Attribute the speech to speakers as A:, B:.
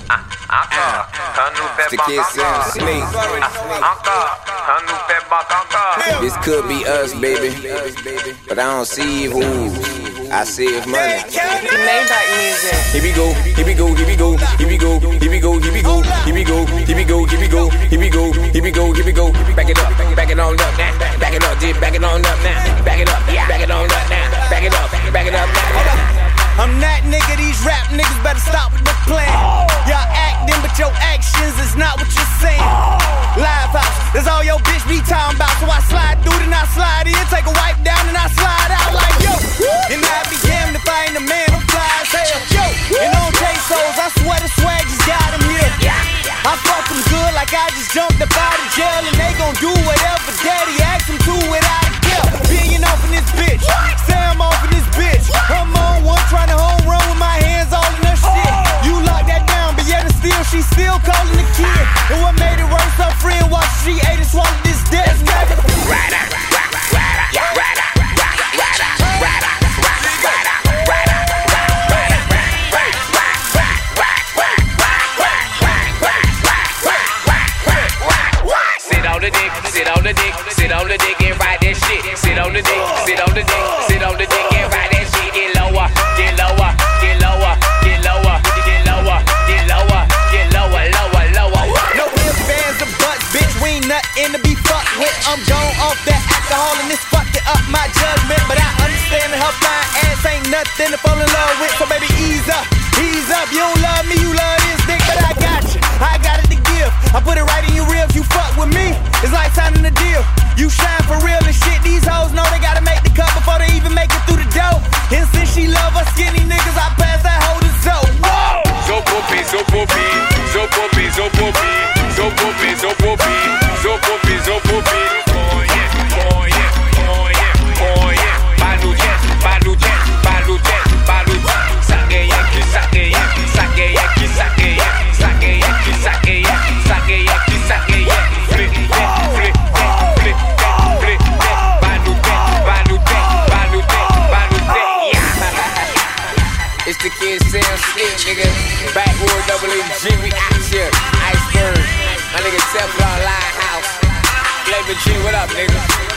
A: The kid sounds sneak. This could be us, baby, but I don't see who. I see if money.
B: Maybach music.
A: Here we go, here we go, here we go, here we go, here we go, here we go, here we go, here we go, here we go, here we go, here we go, here we go. Back it up, back it on up now. Back it up, back it on up now. Back it up, back it on up now. Back it up now.
C: I'm that nigga, these rap niggas better stop with the plan. Y'all acting, but your actions is not what you're saying. Live house, that's all your bitch be talking about. So I slide through, then I slide in, take a wipe down, and I slide out like yo. And I be damned if I ain't a man, I'm fly as hell. Yo, and on J-Souls, I swear the swag just got him here. I fuck them good like I just jumped up out of jail, and they gon' do whatever daddy asks them to without a care. Billion off in this bitch, Sam off in this bitch. I'm on one trying to home run with my hands all in her shit. You lock that down, but yet and still, she still calling the kid. And what made it worse, her friend watched she ate and swallowed this death.
D: Sit on the dick, sit on the dick and ride that shit. Sit on the dick, sit on the dick, sit on the dick and ride that shit. Get lower, get lower, get lower, get lower, get lower, get lower, get lower, lower, lower.
C: No ifs, fans, or buts, bitch, we ain't nothing to be fucked with. I'm gone off that alcohol and it's fucking up my judgment. But I understand that her fine ass ain't nothing to fall in love with. So baby, ease up, ease up. You don't love me, you love this dick, but I got you. I got it to give. I put it right in your ribs. You fuck with me, it's like signing a deal. You shine for real and shit. These hoes know they gotta make the cut before they even make it through the door. And since she love her skinny niggas, I pass that hoe to Zoe.
D: So poppy, so poppy, so poppy, so poppy, so poppy, so poppy, so poppy, so poppy. Oh yeah, oh yeah, oh yeah, oh yeah. Baluje, baluje, baluje, baluje. Sake yaki, sake yaki, sake yaki, sake yaki, sake yaki, sake yaki, sake yaki, sake yaki. Flip, flip, flip, flip, flip, baluje, baluje, baluje, baluje.
A: It's the kid Sam Slick, nigga. Backwood WG, we out here. Iceberg, my nigga Teflon Live House. Flavor G, what up, nigga?